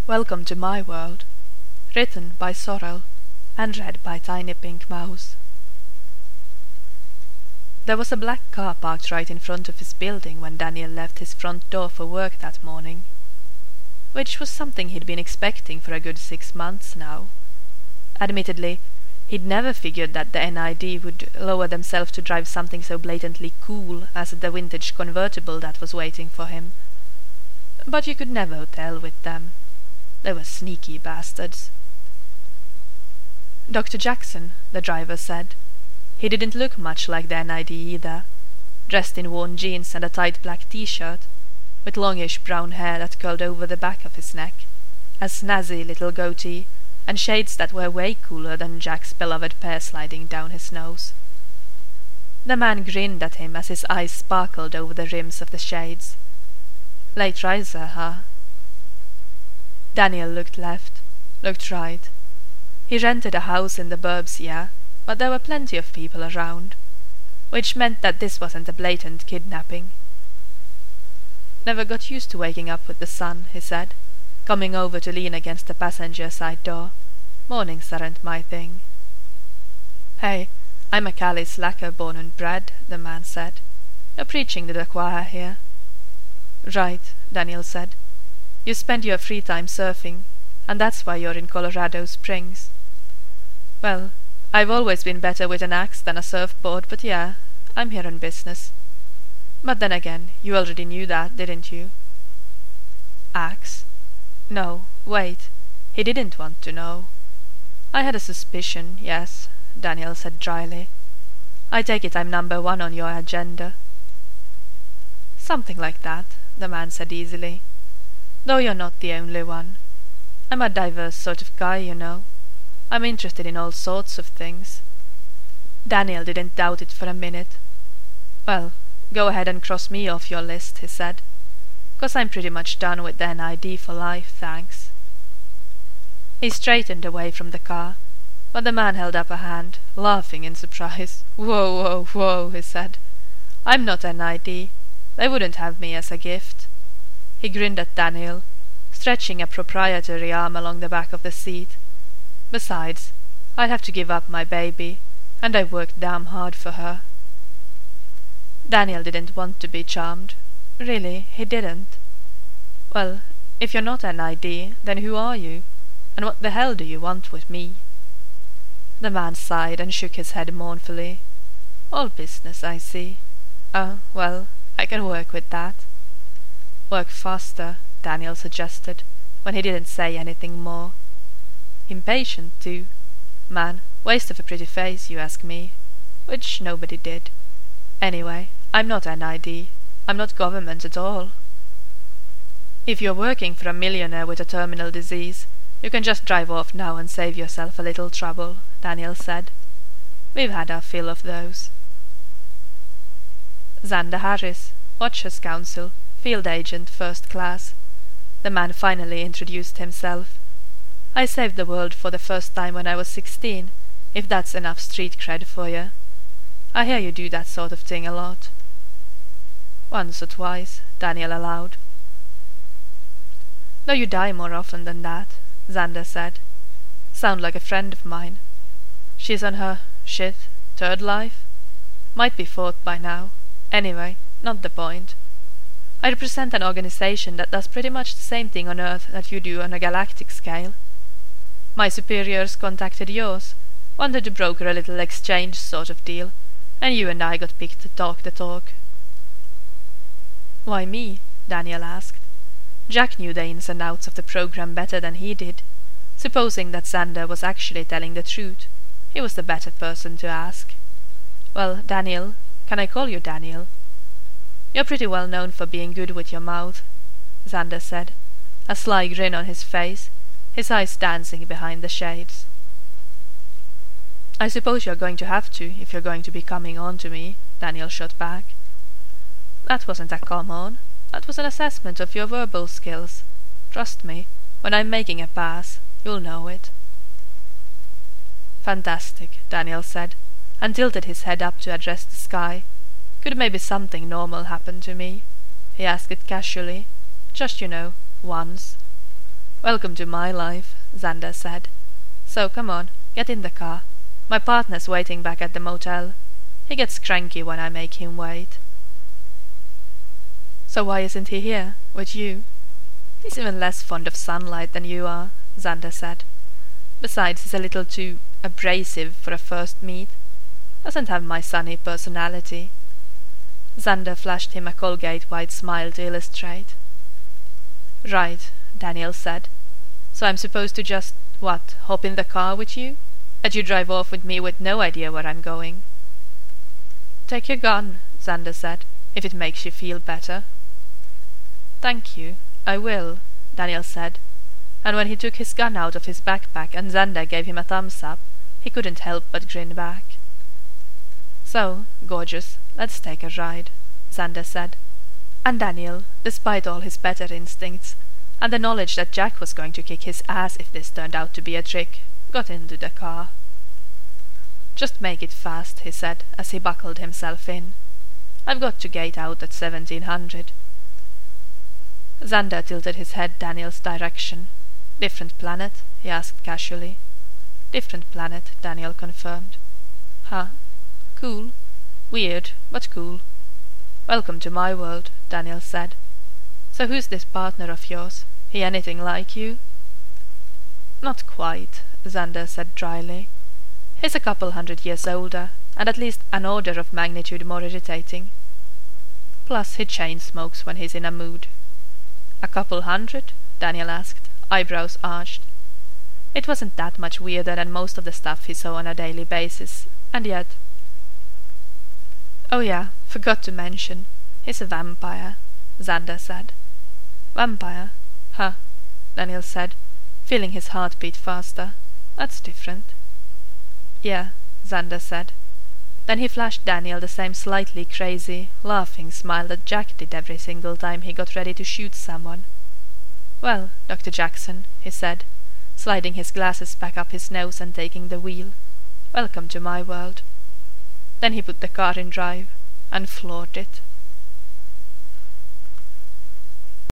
Welcome to My World. Written by Sorrel and read by Tiny Pink Mouse. There was a black car parked right in front of his building when Daniel left his front door for work that morning, which was something he'd been expecting for a good 6 months now. Admittedly, he'd never figured that the NID would lower themselves to drive something so blatantly cool as the vintage convertible that was waiting for him. But you could never tell with them. They were sneaky bastards. Dr. Jackson, the driver said. He didn't look much like the NID either, dressed in worn jeans and a tight black t-shirt, with longish brown hair that curled over the back of his neck, a snazzy little goatee, and shades that were way cooler than Jack's beloved pear sliding down his nose. The man grinned at him as his eyes sparkled over the rims of the shades. Late riser, huh? Daniel looked left, looked right. He rented a house in the burbs, yeah, but there were plenty of people around, which meant that this wasn't a blatant kidnapping. Never got used to waking up with the sun, he said, coming over to lean against the passenger side door. Mornings aren't my thing. Hey, I'm a Cali slacker born and bred, the man said. You're preaching to the choir here. Right, Daniel said. You spend your free time surfing, and that's why you're in Colorado Springs. Well, I've always been better with an axe than a surfboard, but yeah, I'm here on business. But then again, you already knew that, didn't you? Axe? No, wait. He didn't want to know. I had a suspicion, yes, Daniel said dryly. I take it I'm number 1 on your agenda. Something like that, the man said easily. Though you're not the only one. I'm a diverse sort of guy, you know. I'm interested in all sorts of things. Daniel didn't doubt it for a minute. Well, go ahead and cross me off your list, he said, 'cause I'm pretty much done with the NID for life, thanks. He straightened away from the car, but the man held up a hand, laughing in surprise. Whoa, whoa, whoa, he said. I'm not NID. They wouldn't have me as a gift. He grinned at Daniel, stretching a proprietary arm along the back of the seat. Besides, I'd have to give up my baby, and I worked damn hard for her. Daniel didn't want to be charmed. Really, he didn't. Well, if you're not NID, then who are you? And what the hell do you want with me? The man sighed and shook his head mournfully. All business, I see. Well, I can work with that. Work faster, Daniel suggested, when he didn't say anything more. Impatient, too. Man, waste of a pretty face, you ask me. Which nobody did. Anyway, I'm not NID. I'm not government at all. If you're working for a millionaire with a terminal disease, you can just drive off now and save yourself a little trouble, Daniel said. We've had our fill of those. Xander Harris, Watchers Council, Field Agent, First Class. The man finally introduced himself. I saved the world for the first time when I was 16, if that's enough street cred for you. I hear you do that sort of thing a lot. Once or twice, Daniel allowed. Though you die more often than that, Xander said. Sound like a friend of mine. She's on her, third life? Might be fourth by now. Anyway, not the point. I represent an organization that does pretty much the same thing on Earth that you do on a galactic scale. My superiors contacted yours, wanted to broker a little exchange sort of deal, and you and I got picked to talk the talk. Why me? Daniel asked. Jack knew the ins and outs of the program better than he did. Supposing that Xander was actually telling the truth, he was the better person to ask. Well, Daniel, can I call you Daniel? You're pretty well known for being good with your mouth, Xander said, a sly grin on his face, his eyes dancing behind the shades. I suppose you're going to have to if you're going to be coming on to me, Daniel shot back. That wasn't a come on. That was an assessment of your verbal skills. Trust me, when I'm making a pass, you'll know it. Fantastic, Daniel said, and tilted his head up to address the sky. Could maybe something normal happen to me? He asked it casually. Just, once. Welcome to my life, Xander said. So come on, get in the car. My partner's waiting back at the motel. He gets cranky when I make him wait. So why isn't he here, with you? He's even less fond of sunlight than you are, Xander said. Besides, he's a little too abrasive for a first meet. Doesn't have my sunny personality. Xander flashed him a Colgate-wide smile to illustrate. Right, Daniel said. So I'm supposed to just, hop in the car with you? Let you drive off with me with no idea where I'm going? Take your gun, Xander said, if it makes you feel better. Thank you, I will, Daniel said, and when he took his gun out of his backpack and Xander gave him a thumbs up, he couldn't help but grin back. So, gorgeous, let's take a ride, Xander said, and Daniel, despite all his better instincts, and the knowledge that Jack was going to kick his ass if this turned out to be a trick, got into the car. Just make it fast, he said, as he buckled himself in. I've got to gate out at 1700. Xander tilted his head Daniel's direction. Different planet? He asked casually. Different planet, Daniel confirmed. Huh. Cool. Weird, but cool. Welcome to my world, Daniel said. So who's this partner of yours? He anything like you? Not quite, Xander said dryly. He's a couple 100 years older, and at least an order of magnitude more irritating. Plus he chain smokes when he's in a mood. A couple 100? Daniel asked, eyebrows arched. It wasn't that much weirder than most of the stuff he saw on a daily basis, and yet... Oh yeah, forgot to mention, he's a vampire, Xander said. Vampire? Huh, Daniel said, feeling his heart beat faster. That's different. Yeah, Xander said. Then he flashed Daniel the same slightly crazy, laughing smile that Jack did every single time he got ready to shoot someone. Well, Dr. Jackson, he said, sliding his glasses back up his nose and taking the wheel. Welcome to my world. Then he put the car in drive, and floored it.